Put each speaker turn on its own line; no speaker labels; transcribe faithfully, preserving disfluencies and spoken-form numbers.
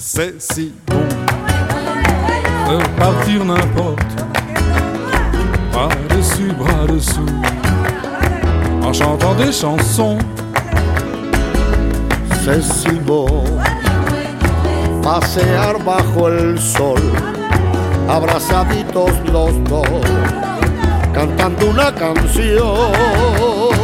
c'est si bon de partir n'importe, bras dessus, bras dessous, en chantant des chansons.
C'est si beau pasear bajo el sol, abrazaditos los dos, cantando una canción.